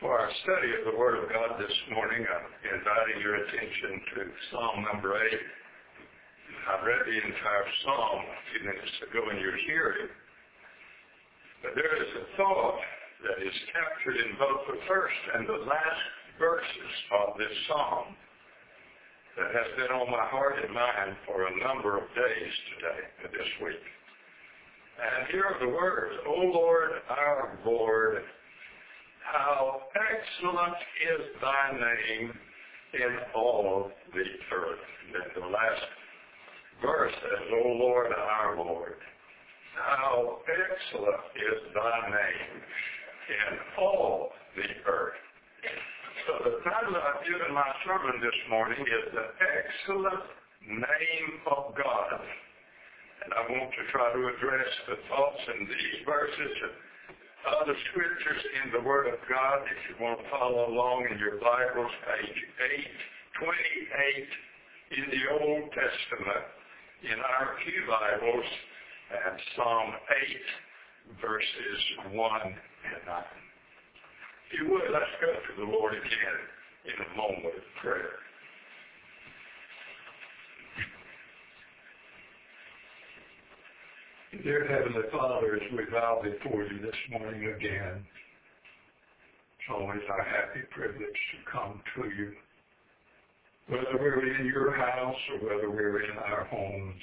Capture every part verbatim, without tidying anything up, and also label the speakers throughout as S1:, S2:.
S1: For our study of the Word of God this morning, I'm inviting your attention to Psalm number eight. I read the entire psalm a few minutes ago in your hearing, but there is a thought that is captured in both the first and the last verses of this psalm that has been on my heart and mind for a number of days today, this week. And here are the words, O Lord, our Lord, how excellent is thy name in all the earth. And the last verse says, O Lord, our Lord, how excellent is thy name in all the earth. So the title I've given my sermon this morning is the excellent name of God. And I want to try to address the thoughts in these verses and other scriptures in the Word of God. If you want to follow along in your Bibles, page eight twenty-eight in the Old Testament, in our Pew Bibles, and Psalm eight, verses one and nine. If you would, let's go to the Lord again in a moment of prayer. Dear Heavenly Father, as we bow before you this morning again, it's always our happy privilege to come to you. Whether we're in your house or whether we're in our homes,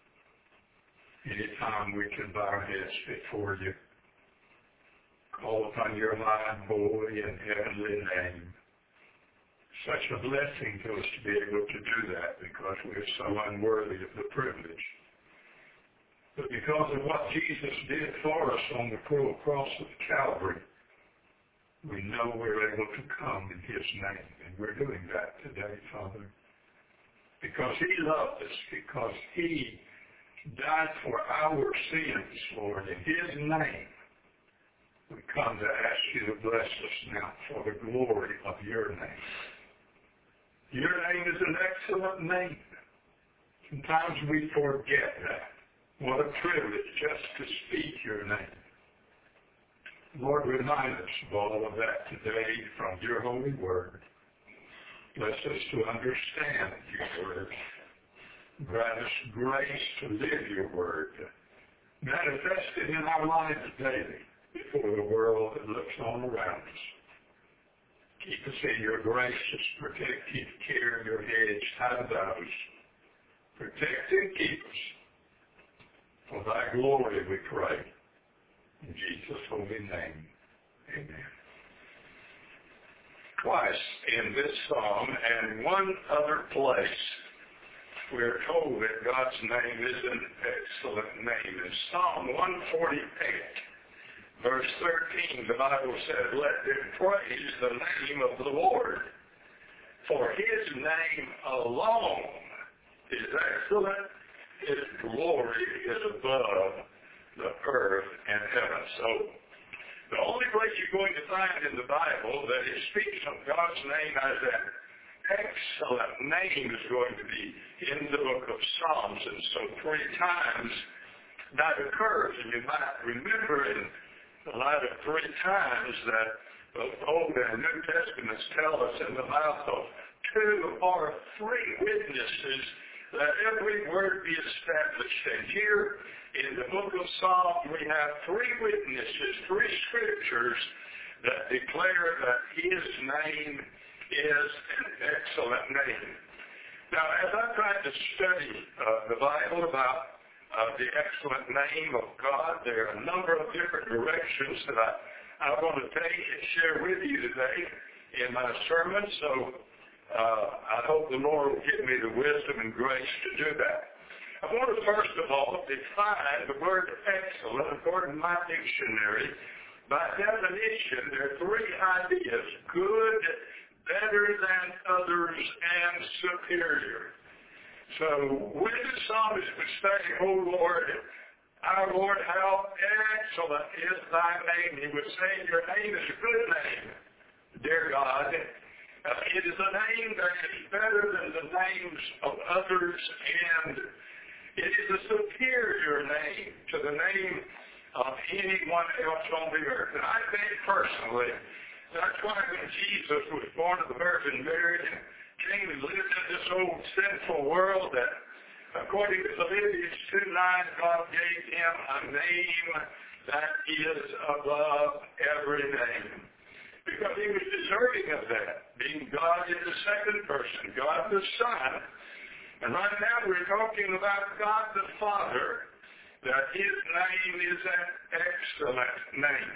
S1: anytime we can bow our heads before you, call upon your mighty holy and heavenly name. Such a blessing to us to be able to do that because we are so unworthy of the privilege. But because of what Jesus did for us on the cruel cross of Calvary, we know we're able to come in his name. And we're doing that today, Father. Because he loved us, because he died for our sins, Lord, in his name. We come to ask you to bless us now for the glory of your name. Your name is an excellent name. Sometimes we forget that. What a privilege just to speak your name. Lord, remind us of all of that today from your holy word. Bless us to understand your word. Grant us grace to live your word. Manifest it in our lives daily before the world that looks on around us. Keep us in your gracious, protective care, your hedge high about us. Protect and keep us. For thy glory we pray. In Jesus' holy name, amen. Twice in this psalm and one other place, we are told that God's name is an excellent name. In Psalm one forty-eight, verse thirteen, the Bible said, let them praise the name of the Lord, for his name alone is excellent. His glory is above the earth and heaven. So the only place you're going to find in the Bible that it speaks of God's name as an excellent name is going to be in the book of Psalms. And so three times that occurs. And you might remember in the light of three times that both Old and New Testaments tell us in the mouth of two or three witnesses that every word be established. And here in the book of Psalms, we have three witnesses, three scriptures that declare that his name is an excellent name. Now, as I tried to study uh, the Bible about uh, the excellent name of God, there are a number of different directions that I, I want to take and share with you today in my sermon. So Uh, I hope the Lord will give me the wisdom and grace to do that. I want to first of all define the word excellent according to my dictionary. By definition, there are three ideas: good, better than others, and superior. So when the psalmist would say, O Lord, our Lord, how excellent is thy name, he would say, your name is a good name, dear God. Uh, it is a name that is better than the names of others, and it is a superior name to the name of anyone else on the earth. And I think personally That's why when Jesus was born of the Virgin Mary and came and lived in this old sinful world, that according to Philippians two nine, God gave him a name that is above every name. Because he was deserving of that, being God in the second person, God the Son. And right now we're talking about God the Father, that his name is an excellent name.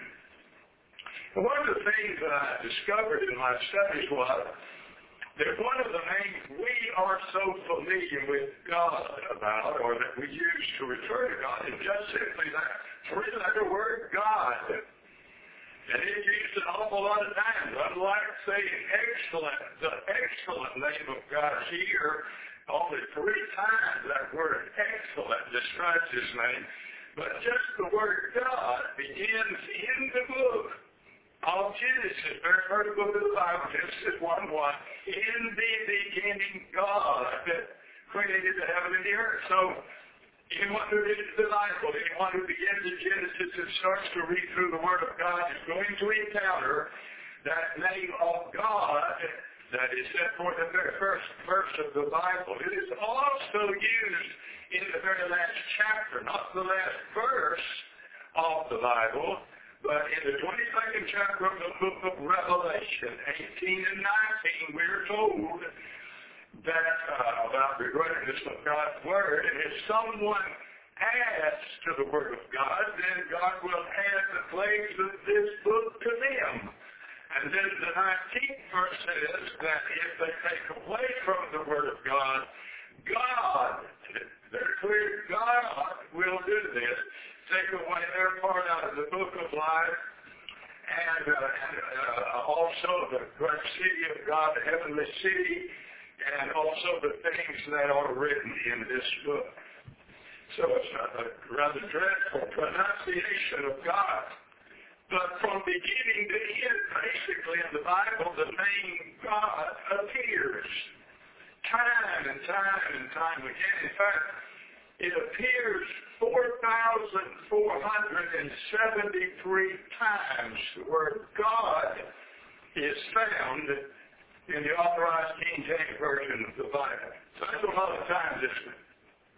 S1: And one of the things that I discovered in my studies was that one of the names we are so familiar with God about, or that we use to refer to God, is just simply that three-letter word, God. And it's used an awful lot of times. Unlike saying excellent, the excellent name of God here, only three times that word excellent describes his name. But just the word God begins in the book of Genesis, very first book of the Bible, Genesis one one. In the beginning, God created the heaven and the earth. So anyone who reads the Bible, anyone who begins in Genesis and starts to read through the Word of God is going to encounter that name of God that is set forth in the very first verse of the Bible. It is also used in the very last chapter, not the last verse of the Bible, but in the twenty-second chapter of the book of Revelation, eighteen and nineteen, we're told that uh, about the greatness of God's Word, and if someone adds to the Word of God, then God will add the plagues of this book to them. And then the nineteenth verse says that if they take away from the Word of God, God, they're clear, God will do this, take away their part out of the book of life, and, uh, and uh, also the great city of God, the heavenly city, and also the things that are written in this book. So it's a rather dreadful pronunciation of God. But from beginning to end, basically in the Bible, the name God appears time and time and time again. In fact, it appears four thousand four hundred seventy-three times. The word God is found in the Authorized King James Version of the Bible. So that's a lot of times, isn't it?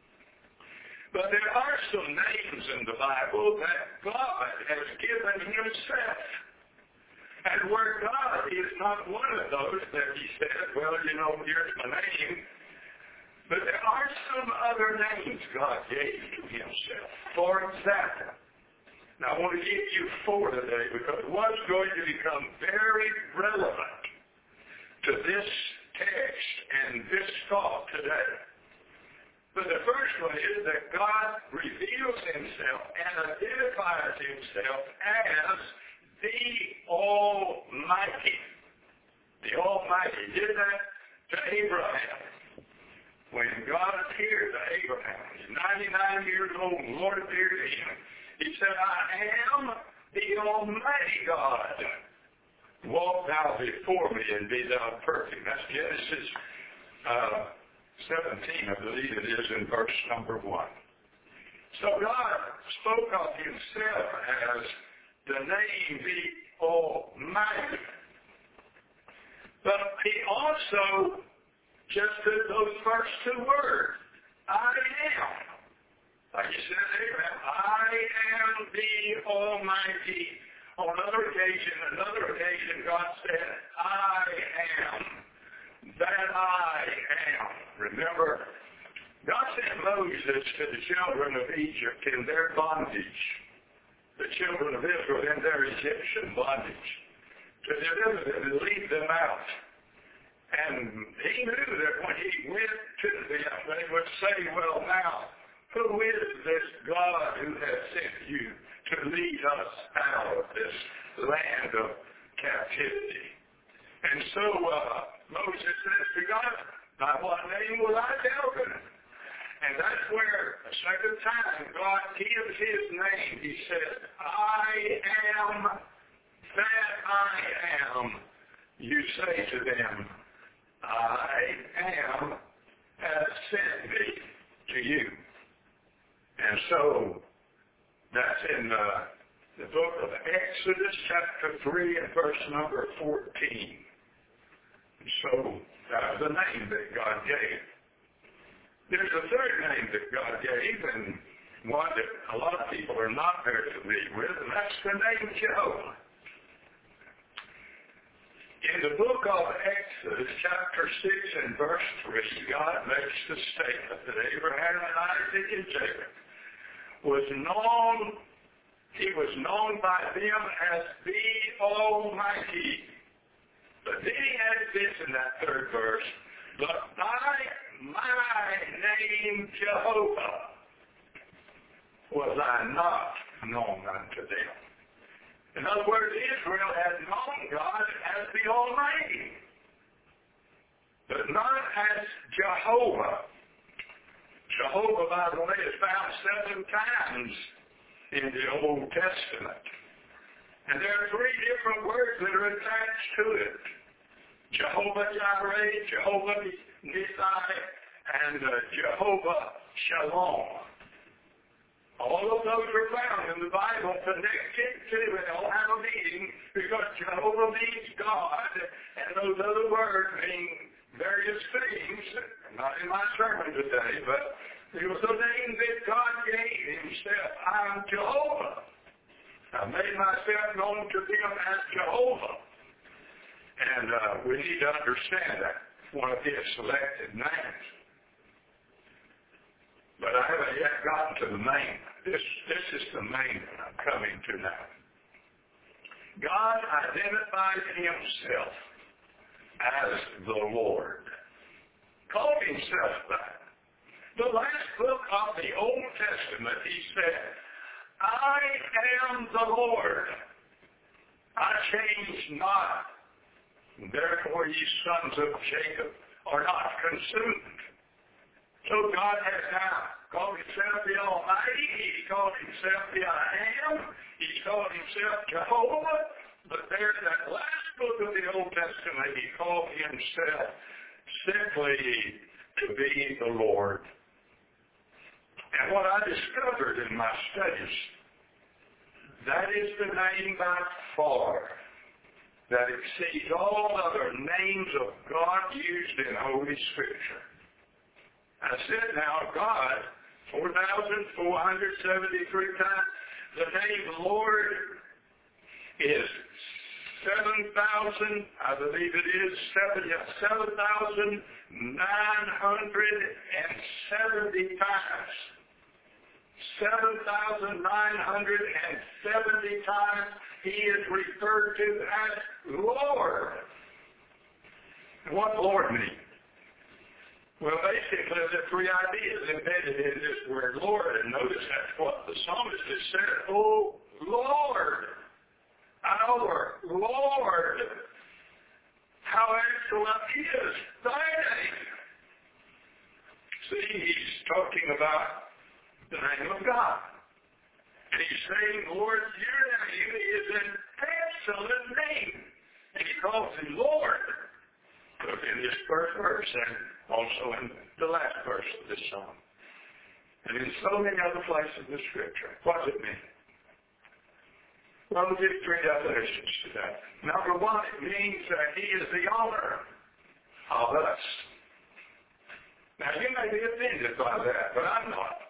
S1: But there are some names in the Bible that God has given himself. And where God is not one of those that he said, well, you know, here's my name. But there are some other names God gave to himself. For example, now I want to give you four today because one's going to become very relevant to this text and this thought today. But the first one is that God reveals himself and identifies himself as the Almighty. The Almighty. He did that to Abraham. When God appeared to Abraham, he's ninety-nine years old, and the Lord appeared to him. He said, I am the Almighty God. Walk thou before me and be thou perfect. That's Genesis uh, seventeen, I believe it is, in verse number one. So God spoke of himself as the name the Almighty. But he also just took those first two words, I am. Like he said, Abraham, I am the Almighty. On another occasion, another occasion, God said, I am that I am. Remember, God sent Moses to the children of Egypt in their bondage, the children of Israel in their Egyptian bondage, to deliver them and lead them out. And he knew that when he went to them, they would say, well, now, who is this God who has sent you to lead us out of this land of captivity? And so uh, Moses says to God, by what name will I tell them? And that's where, a second time, God gives his name. He says, I am that I am. You say to them, I am has sent me to you. And so that's in uh, the book of Exodus, chapter three, and verse number fourteen. So that's the name that God gave. There's a third name that God gave, and one that a lot of people are not very familiar with, and that's the name Jehovah. In the book of Exodus, chapter six and verse three, God makes the statement that Abraham and Isaac and Jacob was known, he was known by them as the Almighty. But then he adds this in that third verse, but by my name Jehovah was I not known unto them. In other words, Israel had known God as the Almighty, but not as Jehovah. Jehovah, by the way, is found seven times in the Old Testament. And there are three different words that are attached to it. Jehovah Jireh, Jehovah Nissi, and uh, Jehovah Shalom. All of those are found in the Bible connected to, and they all have a meaning, because Jehovah means God, and those other words mean various things. Not in my sermon today, but it was the name that God gave himself. I'm Jehovah. I made myself known to them as Jehovah. And uh, we need to understand that, one of his selected names. But I haven't yet gotten to the main. This, this is the main that I'm coming to now. God identified himself as the Lord. Called himself that. The last book of the Old Testament, he said, I am the Lord. I change not. Therefore ye sons of Jacob are not consumed. So God has now called himself the Almighty. He called himself the I Am. He called himself Jehovah. But there in that last book of the Old Testament, he called himself simply to be the Lord. And what I discovered in my studies, that is the name by far that exceeds all other names of God used in Holy Scripture. I said now, God, four thousand four hundred seventy-three times. The name Lord is seven thousand, I believe it is, seven thousand nine hundred seventy times. seven thousand nine hundred seventy times he is referred to as Lord. And what Lord means? Well, basically, there are three ideas embedded in this word Lord, and notice that's what the psalmist has said. Oh, Lord, our Lord, how excellent is thy name. See, he's talking about the name of God. And he's saying, Lord, your name is an excellent name. And he calls him Lord. Look in this first verse and also in the last verse of this psalm. And in so many other places in the Scripture. What does it mean? Well, we'll give three definitions to that. Number one, it means that he is the owner of us. Now, you may be offended by that, but I'm not.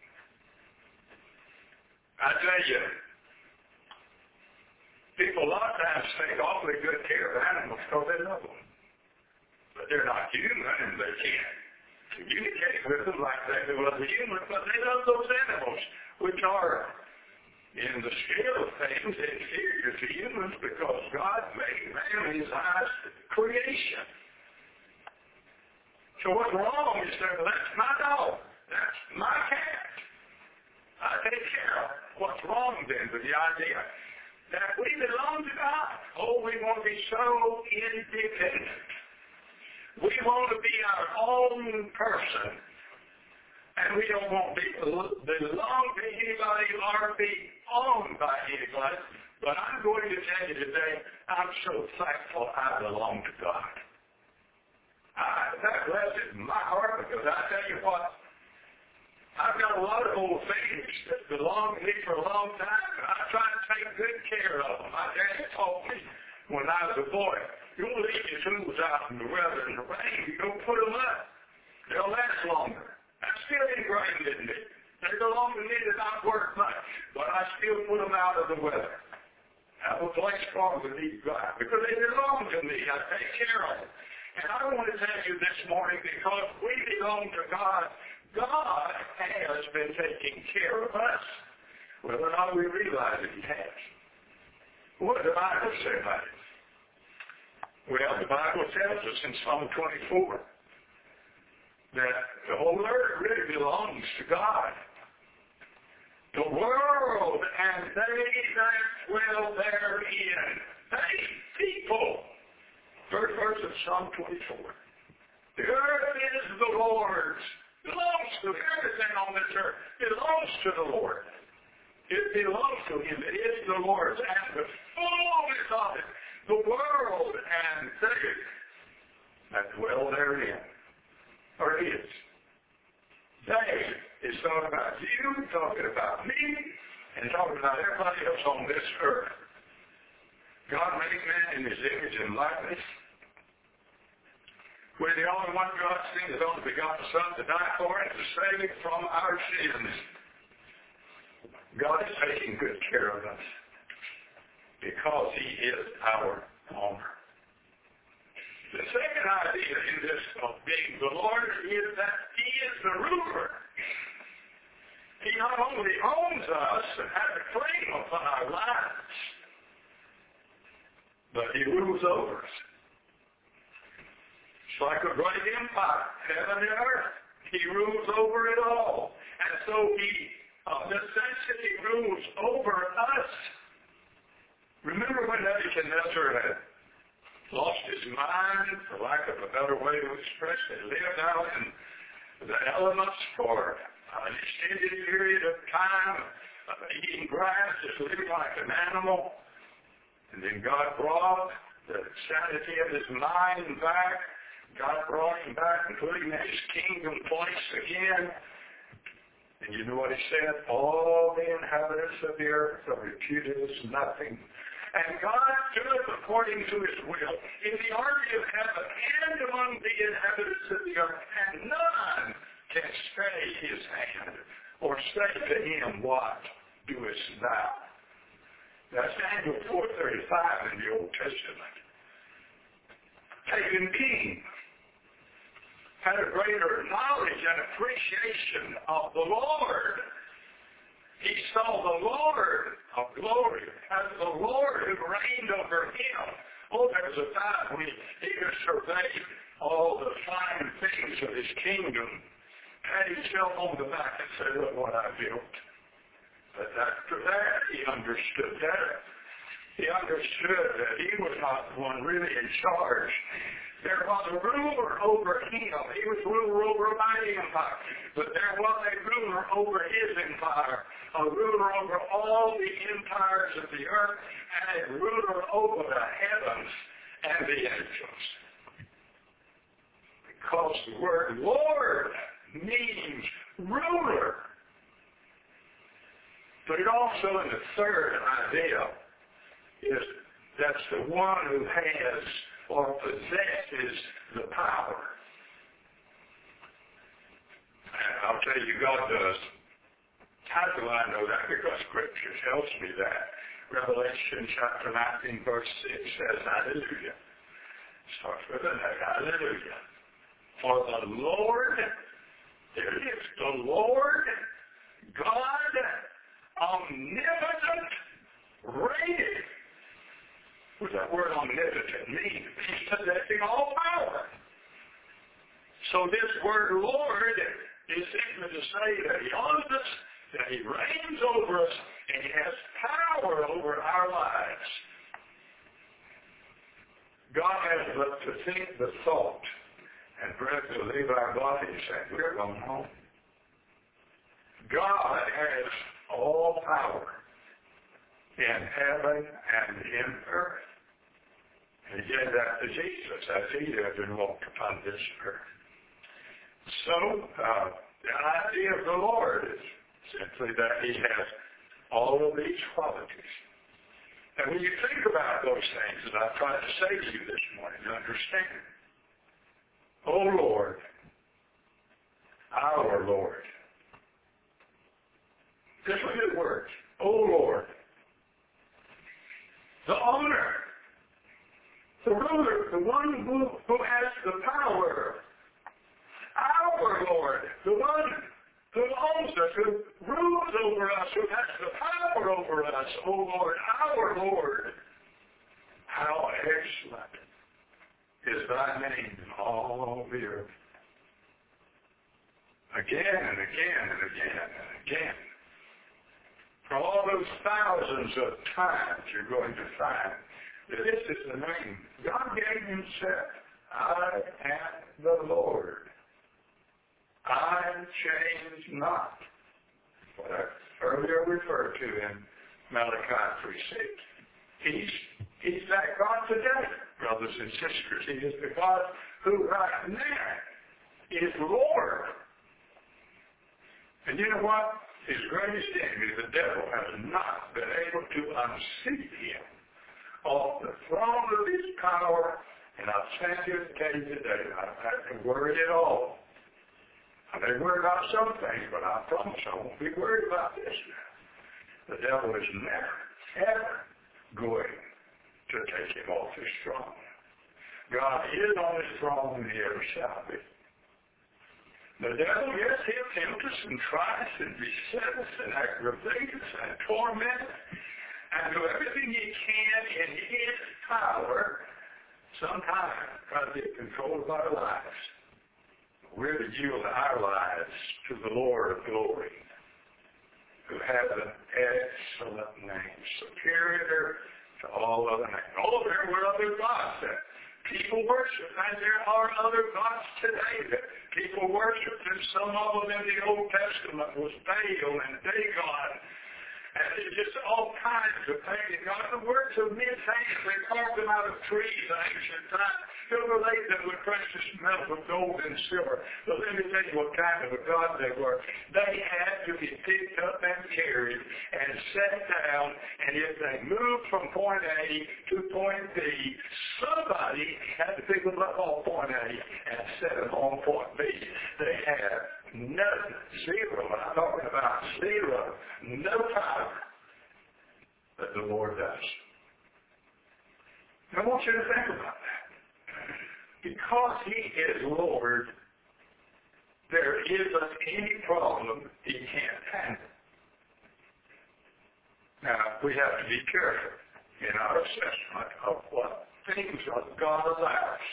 S1: I tell you, people a lot of times take awfully good care of animals because they love them. But they're not human, and they can't communicate with them like they do other humans, but they love those animals, which are, in the scale of things, inferior to humans because God made man his highest creation. So what's wrong is that, well, that's my dog. That's my cat. I take care of it. What's wrong then with the idea that we belong to God? Oh, we want to be so independent. We want to be our own person. And we don't want to belong to anybody or be owned by anybody. But I'm going to tell you today, I'm so thankful I belong to God. I, that blesses my heart because I tell you what, I've got a lot of old things that belong to me for a long time, and I try to take good care of them. My dad taught me when I was a boy, you don't leave your tools out in the weather and the rain. You don't put them up. They'll last longer. That's still ingrained in me. They belong to me to not work much, but I still put them out of the weather. I have a place for them to be dry because they belong to me. I take care of them. And I want to tell you this morning, because we belong to God, God has been taking care of us, whether or not we realize it, He has. What does the Bible say about it? Well, the Bible tells us in Psalm twenty-four that the whole earth really belongs to God. The world and they that dwell therein. They, people. First verse of Psalm twenty-four. The earth is the Lord's. Belongs to everything on this earth. Belongs to the Lord. It belongs to Him. It is the Lord's and the fullness of it. The world and they that dwell therein. Or His. They is talking about you, talking about me, and talking about everybody else on this earth. God made man in His image and likeness. We're the only one God sent His only begotten Son to die for and to save Him from our sins. God is taking good care of us because He is our owner. The second idea in this of being the Lord is that He is the ruler. He not only owns us and has a claim upon our lives, but He rules over us. It's like a great empire, heaven and earth. He rules over it all. And so He, of necessity, rules over us. Remember when Nebuchadnezzar had lost his mind, for lack of a better way to express it, lived out in the elements for an extended period of time, uh, eating grass, just living like an animal. And then God brought the sanity of his mind back. God brought him back and put him in his kingdom place again. And you know what he said? All the inhabitants of the earth are reputed as nothing. And God stood according to His will in the army of heaven and among the inhabitants of the earth, and none can stay His hand or say to Him, what doest thou? That's Daniel four thirty-five in the Old Testament. Pagan king had a greater knowledge and appreciation of the Lord. He saw the Lord of glory as the Lord who reigned over him. Oh, there was a time when he could survey all the fine things of his kingdom, pat himself on the back and say, look what I built. But after that, he understood that. He understood that he was not the one really in charge. There was a ruler over him. He was ruler over a mighty empire. But there was a ruler over his empire, a ruler over all the empires of the earth, and a ruler over the heavens and the angels. Because the word Lord means ruler. But it also, in the third idea, is that's the one who has or possesses the power. And I'll tell you, God does. How do I know that? Because Scripture tells me that. Revelation chapter nineteen, verse six says, hallelujah. Starts with an hallelujah. For the Lord, there it is, the Lord, God, omnipotent, reigneth. What does that word omnipotent mean? He's possessing all power. So this word Lord is simply to say that He owns us, that He reigns over us, and He has power over our lives. God has but to think the thought and breath to leave our bodies and we're going home. God has all power in heaven and in earth. And He gave that to Jesus as He lived and walked upon this earth. So, uh, The idea of the Lord is simply that he has all of these qualities. And when you think about those things that I've tried to say to you this morning, understand. Oh Lord, our Lord. Just look at the words. Oh Lord. The owner. The ruler. The one who, who has the power. Our Lord. The one who owns us, who rules over us, who has the power over us. Oh Lord, our Lord. How excellent is thy name in all the earth. Again and again and again and again. For all those thousands of times you're going to find that this is the name. God gave himself. I am the Lord. I change not. What I earlier referred to in Malachi three six. He's, he's that God today, brothers and sisters. He is the God who right now is Lord. And you know what? His greatest enemy, the devil, has not been able to unseat him off the throne of his power. And I'll stand here and tell you today, I don't have to worry at all. I may worry about some things, but I promise I won't be worried about this now. The devil is never, ever going to take him off his throne. God is on his throne and he ever shall be. The devil, yes, he'll tempt us and try us and beset us and aggravate us and torment us and do everything he can in his power sometimes try to get control of our lives. We're to yield our lives to the Lord of glory, who has an excellent name, superior to all other names. Oh, there were other gods that people worship, and there are other gods today that people worship, and some of them in the Old Testament was Baal and Dagon, and it's just all kinds of pagan gods. The works of men's hands, they carved them out of trees in ancient times. Overlaid them with precious metals of gold and silver. But let me tell you what kind of a god they were. They had to be picked up and carried and set down, and if they moved from point A to point B, somebody had to pick them up on point A and set them on point B. They had nothing, zero, I'm talking about zero, no power that the Lord does. I want you to think about that. Because he is Lord, there isn't any problem he can't handle. Now, we have to be careful in our assessment of what things God allows.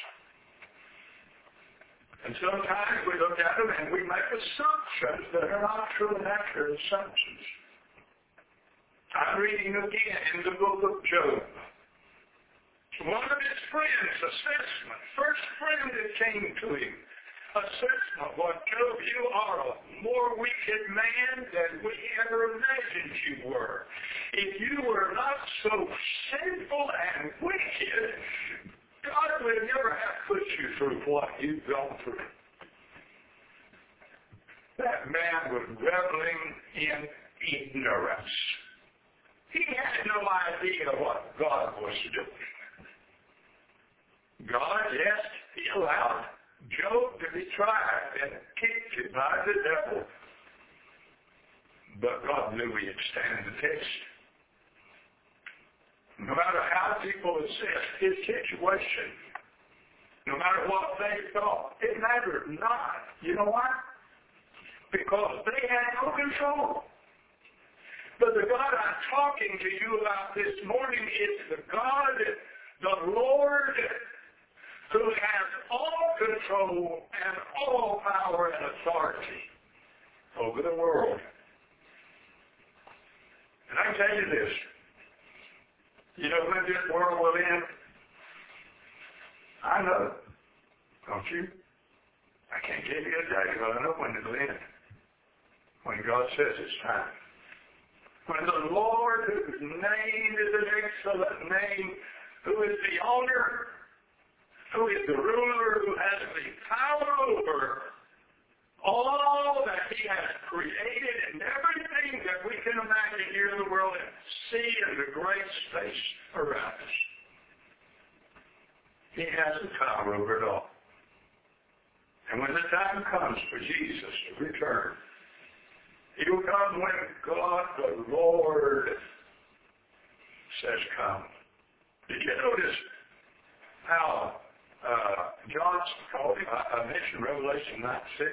S1: And sometimes we look at them and we make assumptions that are not true and accurate assumptions. I'm reading again in the book of Job. One of his friends, assessment, first friend that came to him, assessment, what Job, you are a more wicked man than we ever imagined you were. If you were not so sinful and wicked, God would never have put you through what you've gone through. That man was reveling in ignorance. He had no idea what God was doing. God, yes, he allowed Job to be tried and kicked by the devil. But God knew he'd stand the test. No matter how people assess his situation, no matter what they thought, it mattered not. You know why? Because they had no control. But the God I'm talking to you about this morning is the God, the Lord, who has all control and all power and authority over the world. And I can tell you this. You know when this world will end? I know. Don't you? I can't give you a date, but I know when it'll end. When God says it's time. When the Lord, whose name is an excellent name, who is the owner, who is the ruler, who has the power over all that he has created and everything that we can imagine here in the world and see in the great space around us. He has the power over it all. And when the time comes for Jesus to return, he will come when God the Lord says come. Did you notice how uh, John called him? I, I mentioned Revelation nine six.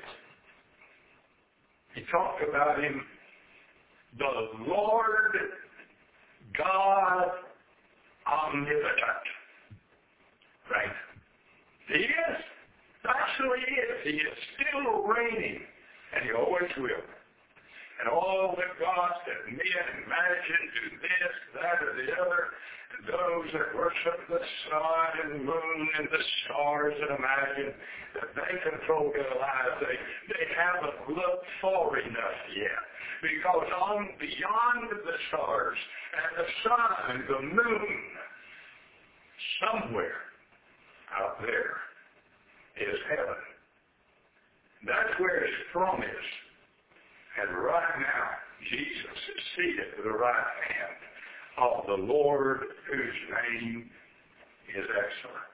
S1: He talked about him, the Lord God omnipotent. Right? He is. Actually he is. He is still reigning, and he always will. And all that God that men imagine do this, that, or the other, and those that worship the sun and moon and the stars and imagine that they control their lives, they, they haven't looked far enough yet. Because on beyond the stars and the sun and the moon, somewhere out there is heaven. That's where his throne is. And right now, Jesus is seated at the right hand of the Lord whose name is excellent.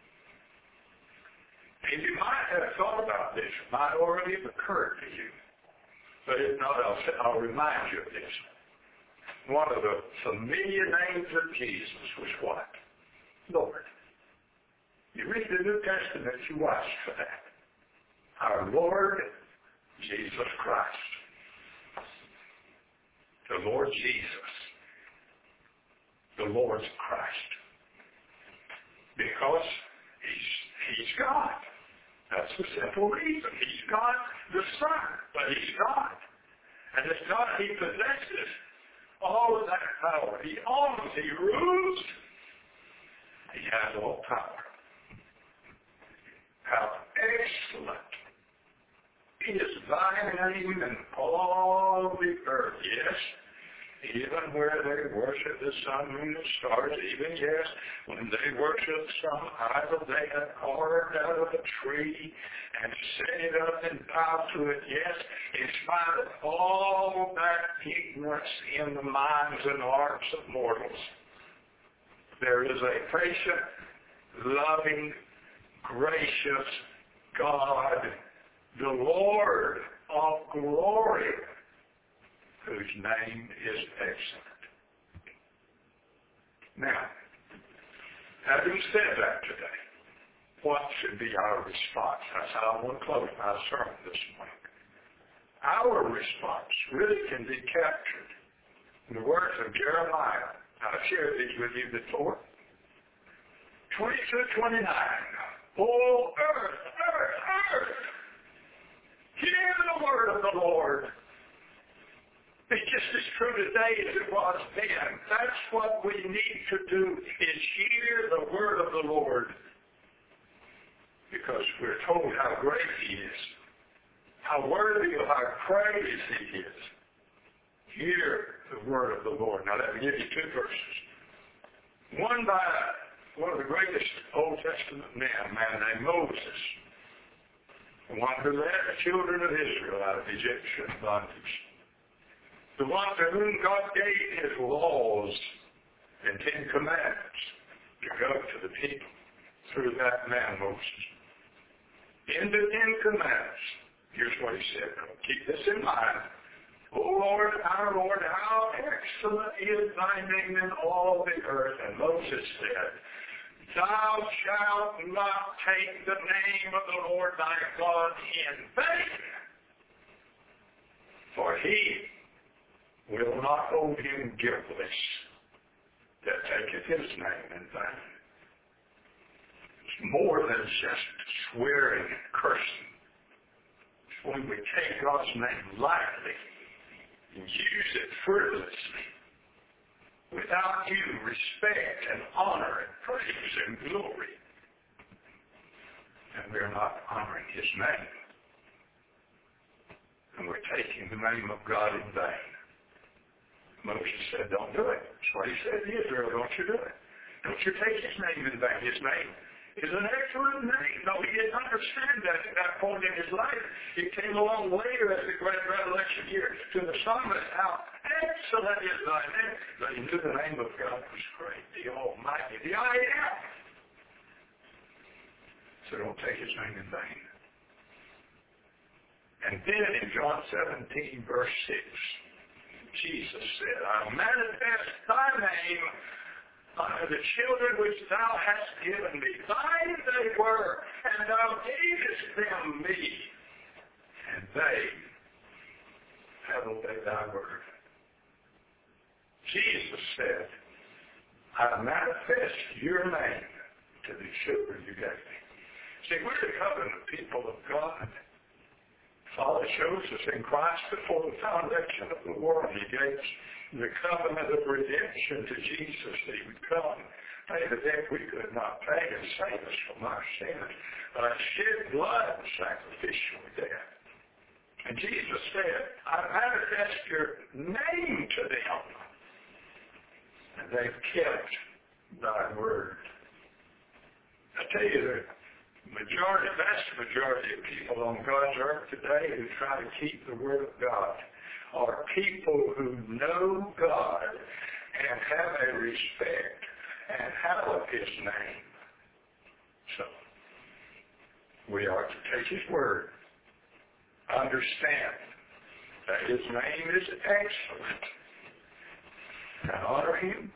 S1: And you might have thought about this. It might already have occurred to you. But if not, I'll, I'll remind you of this. One of the familiar names of Jesus was what? Lord. You read the New Testament, you watch for that. Our Lord Jesus Christ. The Lord Jesus. The Lord's Christ. Because he's, he's God. That's the simple reason. He's God the Son, but he's God. And as God, he possesses all of that power. He owns, he rules. He has all power. How excellent is thy name in all the earth. Yes, even where they worship the sun, moon, and stars, even, yes, when they worship some idol they have carved out of a tree and set it up and bow to it, yes, in spite of all that ignorance in the minds and hearts of mortals, there is a patient, loving, gracious God, the Lord of glory, whose name is excellent. Now, having said that today, what should be our response? That's how I want to close my sermon this morning. Our response really can be captured in the words of Jeremiah. I've shared these with you before. twenty-two twenty-nine. Oh, earth, earth, earth, hear the word of the Lord. It's just as true today as it was then. That's what we need to do, is hear the word of the Lord. Because we're told how great he is, how worthy of our praise he is. Hear the word of the Lord. Now let me give you two verses. One by one of the greatest Old Testament men, a man named Moses, the one who led the children of Israel out of Egyptian bondage, the one to whom God gave his laws and Ten Commandments to go to the people through that man, Moses. In the Ten Commandments, here's what he said. Keep this in mind. O Lord, our Lord, how excellent is thy name in all the earth. And Moses said, Thou shalt not take the name of the Lord thy God in vain, for he will not hold him guiltless that taketh his name in vain. It's more than just swearing and cursing. It's when we take God's name lightly and use it frivolously, without due respect and honor and praise and glory. And we're not honoring his name. And we're taking the name of God in vain. Moses said, don't do it. That's what he said to Israel, don't you do it. Don't you take his name in vain. His name is an excellent name. No, he didn't understand that at that point in his life. It came along later as the great revelation here to the psalmist, how excellent is thy name. But he knew the name of God was great, the Almighty, the I Am. So don't take his name in vain. And then in John seventeen, verse six, Jesus said, I manifest thy name unto the children which thou hast given me. Thine they were, and thou gavest them me, and they have obeyed thy word. Jesus said, I manifest your name to the children you gave me. See, we're the covenant people of God. Father shows us in Christ before the foundation of the world. He gave us the covenant of redemption to Jesus that he would come, pay the debt we could not pay, and save us from our sins. But I shed blood, sacrificial death. And Jesus said, I manifest your name to them, and they've kept thy word. I tell you, the majority, vast majority of people on God's earth today who try to keep the word of God are people who know God and have a respect and hallow his name. So, we are to take his word, understand that his name is excellent, and honor him,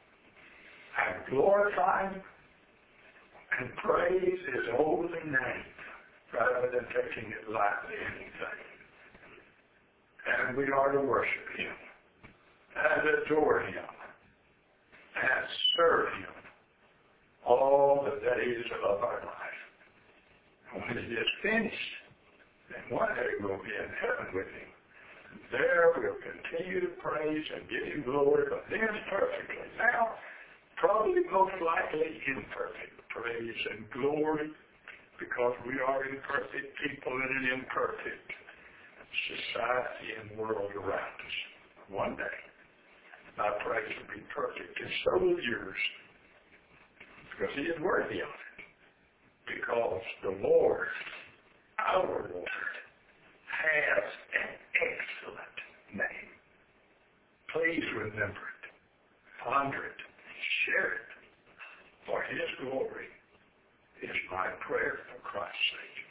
S1: and glorify him, and praise his holy name rather than taking it lightly anything. And we are to worship him and adore him and serve him all the days of our life. And when it is finished, then one day we'll be in heaven with him. There we'll continue to praise and give him glory, but then perfectly. Now, probably most likely imperfect praise and glory, because we are imperfect people in an imperfect society and world around us. One day, my praise will be perfect, and so will yours, because he is worthy of it. Because the Lord, our Lord, has an excellent name. Please remember it, ponder it, share it. For his glory is my prayer for Christ's sake.